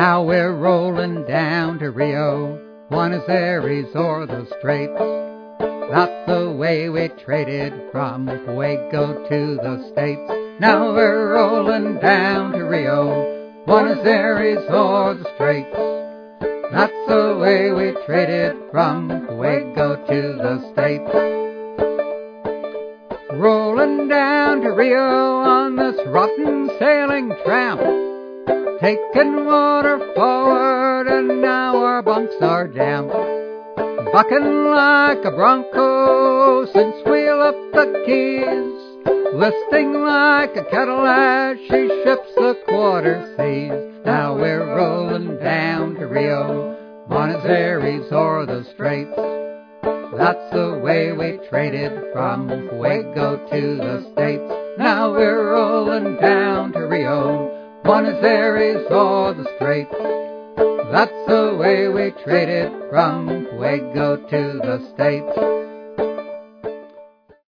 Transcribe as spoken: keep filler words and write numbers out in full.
Now we're rolling down to Rio, Buenos Aires or the Straits. That's the way we traded from Fuego to the States. Now we're rolling down to Rio, Buenos Aires or the Straits. That's the way we traded from Fuego to the States. Rolling down to Rio on this rotten sailing tramp, taking water forward and now our bunks are damp. Bucking like a bronco since we left the Keys, listing like a kettle as she ships the quarter seas. Now we're rolling down to Rio, Buenos Aires or the Straits. That's the way we traded from Fuego to the States. Now we're rolling down to Rio, Buenos Aires or the Straits. That's the way we traded from Fuego to the States.